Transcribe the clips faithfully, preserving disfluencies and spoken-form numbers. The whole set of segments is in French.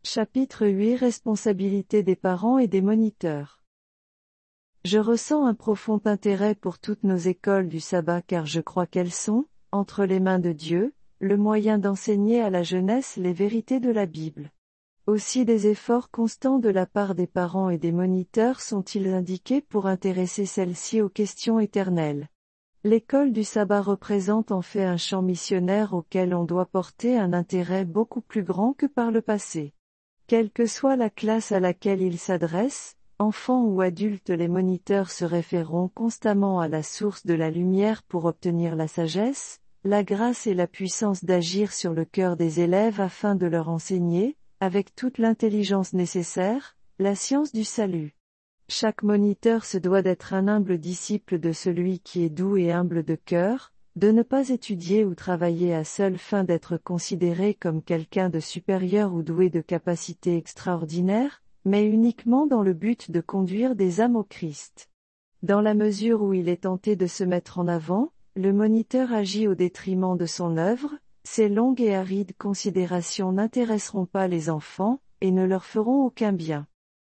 Chapitre huit Responsabilité des parents et des moniteurs. Je ressens un profond intérêt pour toutes nos écoles du sabbat car je crois qu'elles sont, entre les mains de Dieu, le moyen d'enseigner à la jeunesse les vérités de la Bible. Aussi des efforts constants de la part des parents et des moniteurs sont-ils indiqués pour intéresser celles-ci aux questions éternelles. L'école du sabbat représente en fait un champ missionnaire auquel on doit porter un intérêt beaucoup plus grand que par le passé. Quelle que soit la classe à laquelle ils s'adressent, enfants ou adultes, les moniteurs se référeront constamment à la source de la lumière pour obtenir la sagesse, la grâce et la puissance d'agir sur le cœur des élèves afin de leur enseigner, avec toute l'intelligence nécessaire, la science du salut. Chaque moniteur se doit d'être un humble disciple de celui qui est doux et humble de cœur, de ne pas étudier ou travailler à seule fin d'être considéré comme quelqu'un de supérieur ou doué de capacités extraordinaires, mais uniquement dans le but de conduire des âmes au Christ. Dans la mesure où il est tenté de se mettre en avant, le moniteur agit au détriment de son œuvre. Ces longues et arides considérations n'intéresseront pas les enfants, et ne leur feront aucun bien.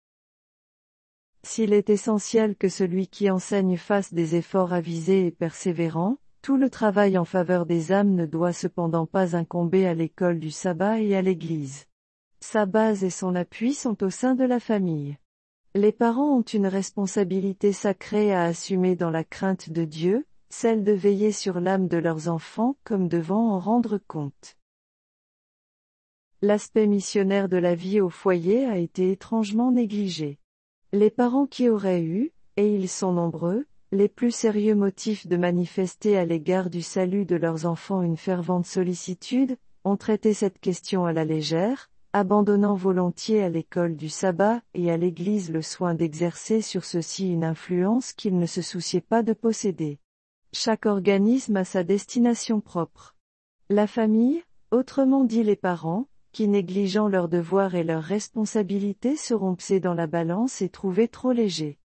S'il est essentiel que celui qui enseigne fasse des efforts avisés et persévérants, tout le travail en faveur des âmes ne doit cependant pas incomber à l'école du sabbat et à l'Église. Sa base et son appui sont au sein de la famille. Les parents ont une responsabilité sacrée à assumer dans la crainte de Dieu, celle de veiller sur l'âme de leurs enfants comme devant en rendre compte. L'aspect missionnaire de la vie au foyer a été étrangement négligé. Les parents qui auraient eu, et ils sont nombreux, les plus sérieux motifs de manifester à l'égard du salut de leurs enfants une fervente sollicitude, ont traité cette question à la légère, abandonnant volontiers à l'école du sabbat et à l'Église le soin d'exercer sur ceux-ci une influence qu'ils ne se souciaient pas de posséder. Chaque organisme a sa destination propre. La famille, autrement dit les parents, qui négligeant leurs devoirs et leurs responsabilités seront pesés dans la balance et trouvés trop légers.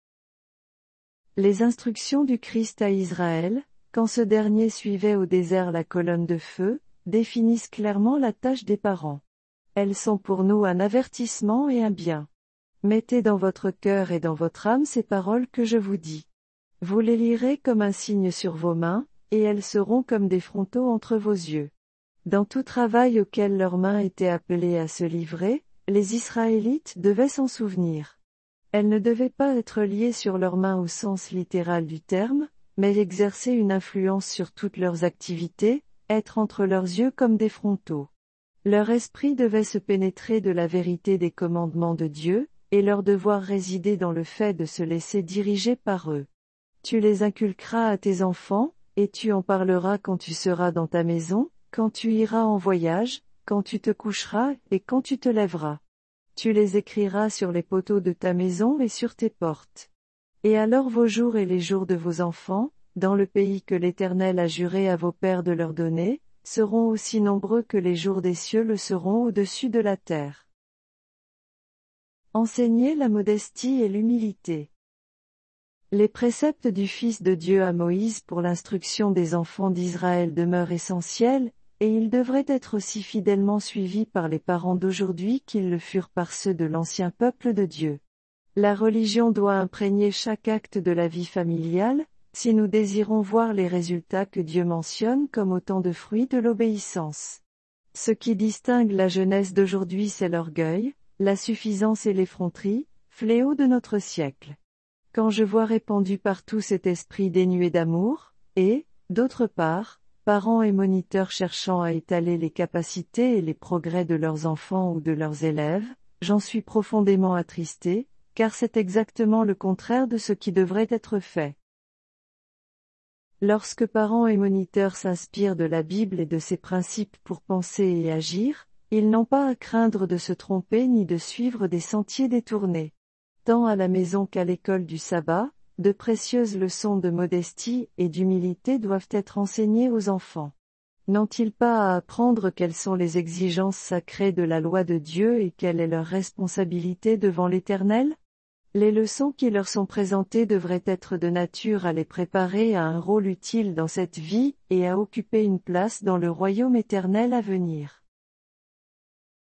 Les instructions du Christ à Israël, quand ce dernier suivait au désert la colonne de feu, définissent clairement la tâche des parents. Elles sont pour nous un avertissement et un bien. Mettez dans votre cœur et dans votre âme ces paroles que je vous dis. Vous les lirez comme un signe sur vos mains, et elles seront comme des frontaux entre vos yeux. Dans tout travail auquel leurs mains étaient appelées à se livrer, les Israélites devaient s'en souvenir. Elles ne devaient pas être liées sur leurs mains au sens littéral du terme, mais exercer une influence sur toutes leurs activités, être entre leurs yeux comme des frontaux. Leur esprit devait se pénétrer de la vérité des commandements de Dieu, et leur devoir résidait dans le fait de se laisser diriger par eux. Tu les inculqueras à tes enfants, et tu en parleras quand tu seras dans ta maison, quand tu iras en voyage, quand tu te coucheras, et quand tu te lèveras. Tu les écriras sur les poteaux de ta maison et sur tes portes. Et alors vos jours et les jours de vos enfants, dans le pays que l'Éternel a juré à vos pères de leur donner, seront aussi nombreux que les jours des cieux le seront au-dessus de la terre. Enseigner la modestie et l'humilité. Les préceptes du Fils de Dieu à Moïse pour l'instruction des enfants d'Israël demeurent essentiels, et ils devraient être aussi fidèlement suivis par les parents d'aujourd'hui qu'ils le furent par ceux de l'ancien peuple de Dieu. La religion doit imprégner chaque acte de la vie familiale, si nous désirons voir les résultats que Dieu mentionne comme autant de fruits de l'obéissance. Ce qui distingue la jeunesse d'aujourd'hui, c'est l'orgueil, la suffisance et l'effronterie, fléaux de notre siècle. Quand je vois répandu partout cet esprit dénué d'amour, et, d'autre part, parents et moniteurs cherchant à étaler les capacités et les progrès de leurs enfants ou de leurs élèves, j'en suis profondément attristé, car c'est exactement le contraire de ce qui devrait être fait. Lorsque parents et moniteurs s'inspirent de la Bible et de ses principes pour penser et agir, ils n'ont pas à craindre de se tromper ni de suivre des sentiers détournés. Tant à la maison qu'à l'école du sabbat, de précieuses leçons de modestie et d'humilité doivent être enseignées aux enfants. N'ont-ils pas à apprendre quelles sont les exigences sacrées de la loi de Dieu et quelle est leur responsabilité devant l'Éternel ? Les leçons qui leur sont présentées devraient être de nature à les préparer à un rôle utile dans cette vie et à occuper une place dans le royaume éternel à venir.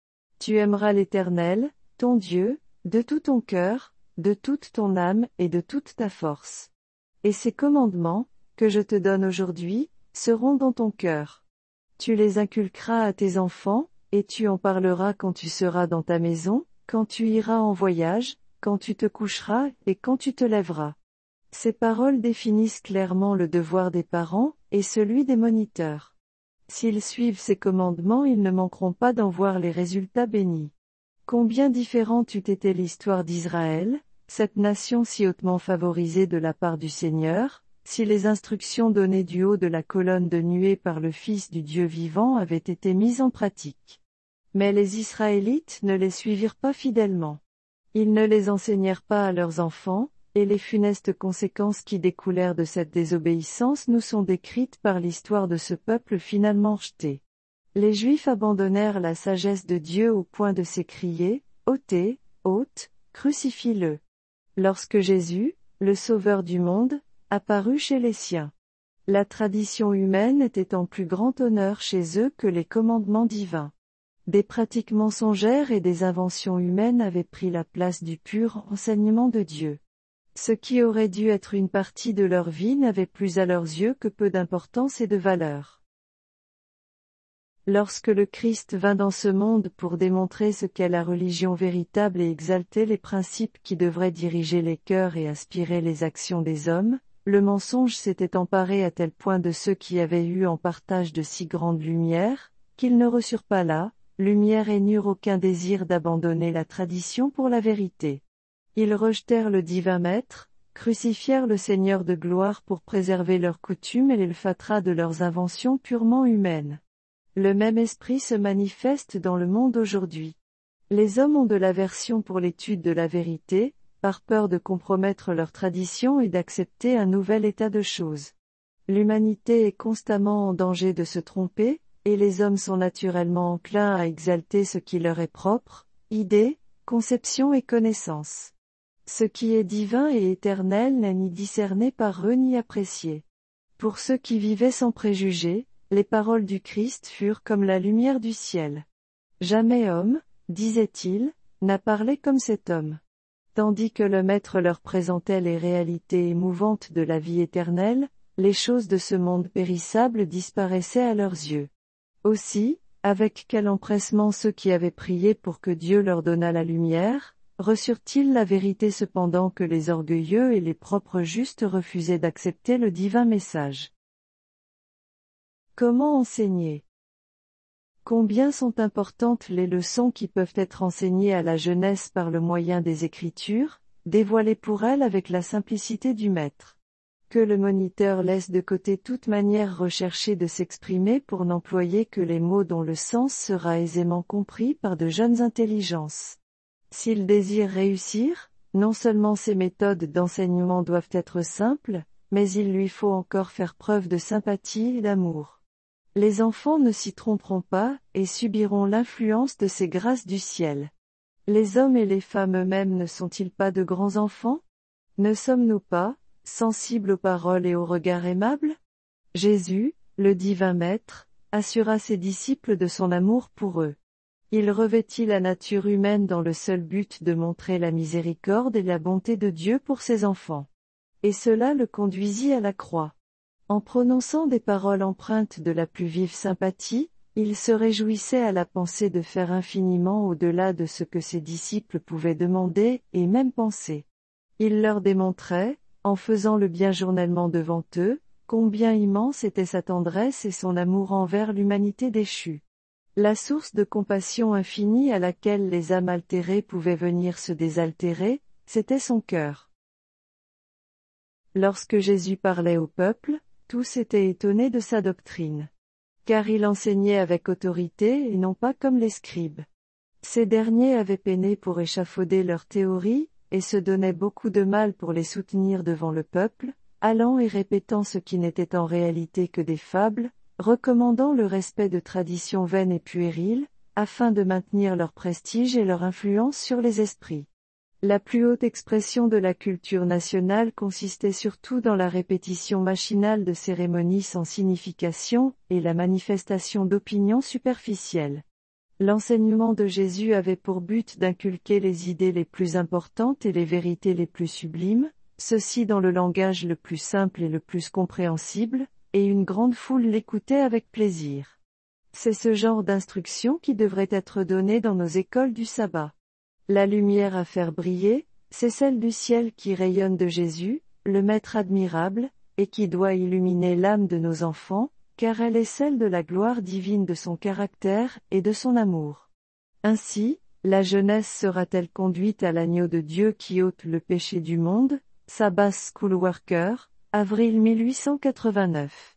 Tu aimeras l'Éternel, ton Dieu, de tout ton cœur, de toute ton âme et de toute ta force. Et ces commandements, que je te donne aujourd'hui, seront dans ton cœur. Tu les inculqueras à tes enfants, et tu en parleras quand tu seras dans ta maison, quand tu iras en voyage, quand tu te coucheras et quand tu te lèveras. Ces paroles définissent clairement le devoir des parents, et celui des moniteurs. S'ils suivent ces commandements, ils ne manqueront pas d'en voir les résultats bénis. Combien différente eût été l'histoire d'Israël, cette nation si hautement favorisée de la part du Seigneur, si les instructions données du haut de la colonne de nuée par le Fils du Dieu vivant avaient été mises en pratique. Mais les Israélites ne les suivirent pas fidèlement. Ils ne les enseignèrent pas à leurs enfants, et les funestes conséquences qui découlèrent de cette désobéissance nous sont décrites par l'histoire de ce peuple finalement rejeté. Les Juifs abandonnèrent la sagesse de Dieu au point de s'écrier, « ôtez, ôte, crucifie-le » lorsque Jésus, le Sauveur du monde, apparut chez les siens. La tradition humaine était en plus grand honneur chez eux que les commandements divins. Des pratiques mensongères et des inventions humaines avaient pris la place du pur enseignement de Dieu. Ce qui aurait dû être une partie de leur vie n'avait plus à leurs yeux que peu d'importance et de valeur. Lorsque le Christ vint dans ce monde pour démontrer ce qu'est la religion véritable et exalter les principes qui devraient diriger les cœurs et inspirer les actions des hommes, le mensonge s'était emparé à tel point de ceux qui avaient eu en partage de si grande lumière, qu'ils ne reçurent pas la lumière et n'eurent aucun désir d'abandonner la tradition pour la vérité. Ils rejetèrent le divin Maître, crucifièrent le Seigneur de gloire pour préserver leurs coutumes et les fatras de leurs inventions purement humaines. Le même esprit se manifeste dans le monde aujourd'hui. Les hommes ont de l'aversion pour l'étude de la vérité, par peur de compromettre leur tradition et d'accepter un nouvel état de choses. L'humanité est constamment en danger de se tromper, et les hommes sont naturellement enclins à exalter ce qui leur est propre, idées, conceptions et connaissances. Ce qui est divin et éternel n'est ni discerné par eux ni apprécié. Pour ceux qui vivaient sans préjugés, les paroles du Christ furent comme la lumière du ciel. Jamais homme, disait-il, n'a parlé comme cet homme. Tandis que le Maître leur présentait les réalités émouvantes de la vie éternelle, les choses de ce monde périssable disparaissaient à leurs yeux. Aussi, avec quel empressement ceux qui avaient prié pour que Dieu leur donnât la lumière, reçurent-ils la vérité cependant que les orgueilleux et les propres justes refusaient d'accepter le divin message. Comment enseigner? Combien sont importantes les leçons qui peuvent être enseignées à la jeunesse par le moyen des Écritures, dévoilées pour elle avec la simplicité du Maître. Que le moniteur laisse de côté toute manière recherchée de s'exprimer pour n'employer que les mots dont le sens sera aisément compris par de jeunes intelligences. S'il désire réussir, non seulement ses méthodes d'enseignement doivent être simples, mais il lui faut encore faire preuve de sympathie et d'amour. Les enfants ne s'y tromperont pas, et subiront l'influence de ces grâces du ciel. Les hommes et les femmes eux-mêmes ne sont-ils pas de grands enfants? Ne sommes-nous pas sensibles aux paroles et aux regards aimables? Jésus, le divin Maître, assura ses disciples de son amour pour eux. Il revêtit la nature humaine dans le seul but de montrer la miséricorde et la bonté de Dieu pour ses enfants. Et cela le conduisit à la croix. En prononçant des paroles empreintes de la plus vive sympathie, il se réjouissait à la pensée de faire infiniment au-delà de ce que ses disciples pouvaient demander, et même penser. Il leur démontrait, en faisant le bien journellement devant eux, combien immense était sa tendresse et son amour envers l'humanité déchue. La source de compassion infinie à laquelle les âmes altérées pouvaient venir se désaltérer, c'était son cœur. Lorsque Jésus parlait au peuple, tous étaient étonnés de sa doctrine. Car il enseignait avec autorité et non pas comme les scribes. Ces derniers avaient peiné pour échafauder leurs théories, et se donnaient beaucoup de mal pour les soutenir devant le peuple, allant et répétant ce qui n'était en réalité que des fables, recommandant le respect de traditions vaines et puériles, afin de maintenir leur prestige et leur influence sur les esprits. La plus haute expression de la culture nationale consistait surtout dans la répétition machinale de cérémonies sans signification, et la manifestation d'opinions superficielles. L'enseignement de Jésus avait pour but d'inculquer les idées les plus importantes et les vérités les plus sublimes, ceci dans le langage le plus simple et le plus compréhensible, et une grande foule l'écoutait avec plaisir. C'est ce genre d'instruction qui devrait être donnée dans nos écoles du sabbat. La lumière à faire briller, c'est celle du ciel qui rayonne de Jésus, le Maître admirable, et qui doit illuminer l'âme de nos enfants, car elle est celle de la gloire divine de son caractère et de son amour. Ainsi, la jeunesse sera-t-elle conduite à l'agneau de Dieu qui ôte le péché du monde? Sabbath School Worker, avril mille huit cent quatre-vingt-neuf.